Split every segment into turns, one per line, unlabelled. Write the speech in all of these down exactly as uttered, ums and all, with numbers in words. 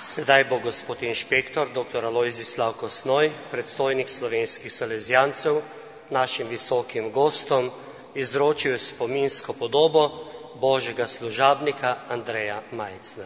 Sedaj bo gospod inšpektor, doktor Alojzij Slavko Snoj, predstojnik slovenskih salezijancev, našim visokim gostom izročil spominsko podobo božjega služabnika Andreja Majcna.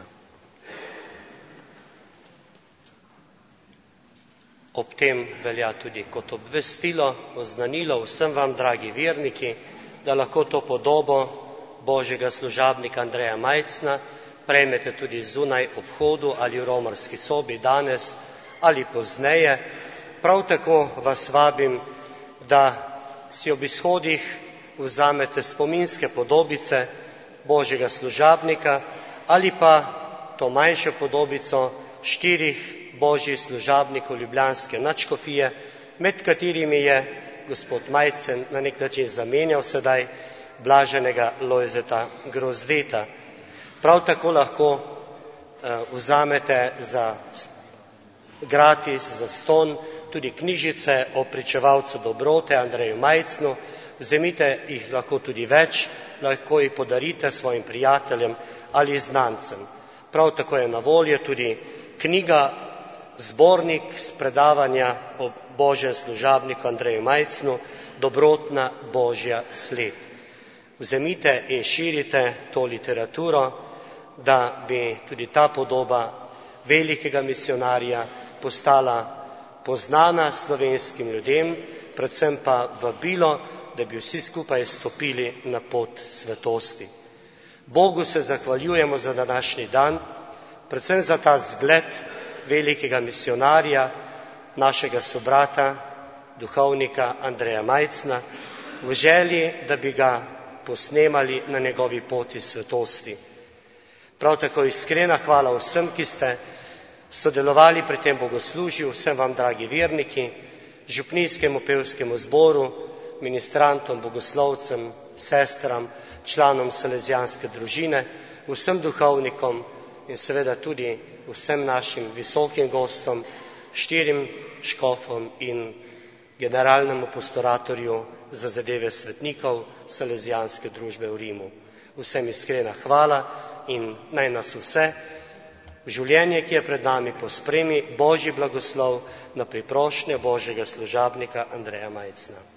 Ob tem velja tudi kot obvestilo, oznanilo vsem vam, dragi verniki, da lahko to podobo božjega služabnika Andreja Majcna prejmete tudi zunaj ob vhodu ali v romarski sobi danes ali pozneje. Prav tako vas vabim, da si ob izhodih vzamete spominske podobice božjega služabnika ali pa to manjšo podobico štirih božjih služabnikov ljubljanske nadškofije, med katerimi je gospod Majcen na nek način zamenjal sedaj blaženega Lojzeta Grozdeta. Prav tako lahko uh, vzamete za gratis, za ston, tudi knjižice o pričevalcu dobrote Andreju Majcnu. Vzemite jih lahko tudi več, lahko jih podarite svojim prijateljem ali znancem. Prav tako je na voljo tudi knjiga, zbornik s predavanja o božjem služabniku Andreju Majcnu, Dobrotna božja sled. Vzemite in širite to literaturo, da bi tudi ta podoba velikega misionarja postala poznana slovenskim ljudem, predvsem pa vabilo, da bi vsi skupaj stopili na pot svetosti. Bogu se zahvaljujemo za današnji dan, predvsem za ta zgled velikega misionarja, našega sobrata, duhovnika Andreja Majcna, v želji, da bi ga posnemali na njegovi poti svetosti. Prav tako iskrena hvala vsem, ki ste sodelovali pri tem bogoslužju, vsem vam, dragi verniki, župnijskemu pevskemu zboru, ministrantom, bogoslovcem, sestram, članom salezijanske družine, vsem duhovnikom in seveda tudi vsem našim visokim gostom, štirim škofom in generalnemu pastoratorju za zadeve svetnikov salezijanske družbe v Rimu. Vsem iskrena hvala in naj nas vse v življenje, ki je pred nami, pospremi Božji blagoslov na priprošnjo božjega služabnika Andreja Majcna.